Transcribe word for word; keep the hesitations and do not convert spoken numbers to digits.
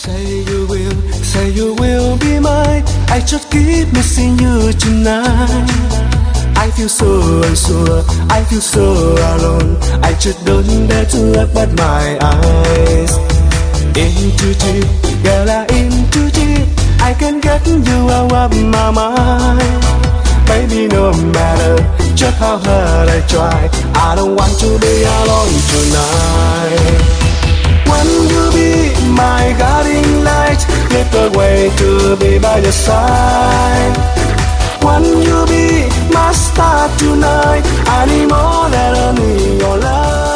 Say you will, say you will be mine. I just keep missing you tonight. I feel so unsure, I feel so alone. I just don't dare to open my eyes. In too deep, girl, I'm in too deep. I can't get you out of my mind. Baby, no matter just how hard I try, I don't want to be alone tonight. When you be my guiding light, lift the way to be by your side. When you be my star tonight, I need more than only your love.